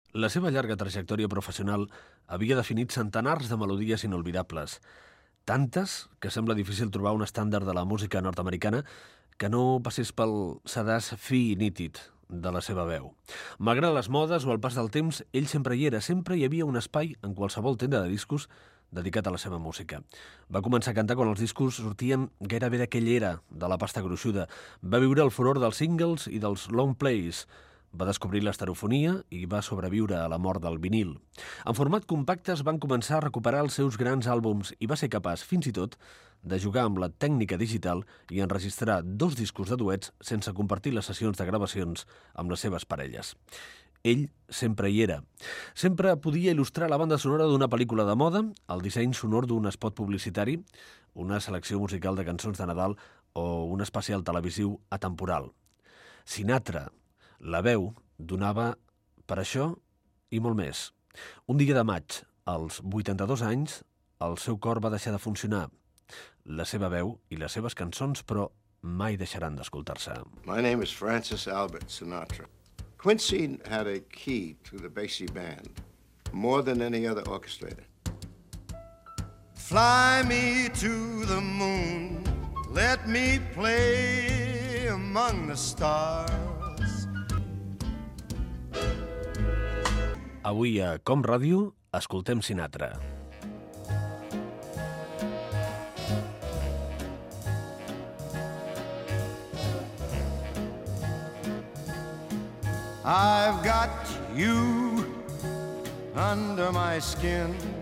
La seva llarga trajectòria professional havia definit centenars de melodies inolvidables, tantes que sembla difícil trobar un estàndard de la música nord-americana que no passés pel sedàs fi i nítid de la seva veu. Malgrat les modes o el pas del temps, ell sempre hi era, sempre hi havia un espai en qualsevol tenda de discos dedicat a la seva música. Va començar a cantar quan els discos sortien gairebé d'aquella era de la pasta gruixuda. Va viure el furor dels singles i dels long plays. Va descobrir l'estereofonia i va sobreviure a la mort del vinil. En format compacte es van començar a recuperar els seus grans àlbums i va ser capaç, fins i tot, de jugar amb la tècnica digital i enregistrar 2 discos de duets sense compartir les sessions de gravacions amb les seves parelles. Ell sempre hi era. Sempre podia il·lustrar la banda sonora d'una pel·lícula de moda, el disseny sonor d'un spot publicitari, una selecció musical de cançons de Nadal o un especial televisiu atemporal. Sinatra, la veu, donava per això i molt més. Un dia de maig, als 82 anys, el seu cor va deixar de funcionar. La seva veu i les seves cançons, però, mai deixaran d'escoltar-se. My name is Francis Albert Sinatra. Quincy had a key to the Basie band, more than any other orchestrator. Fly me to the moon, let me play among the stars. Avui a Com Ràdio, escoltem Sinatra. I've got you under my skin.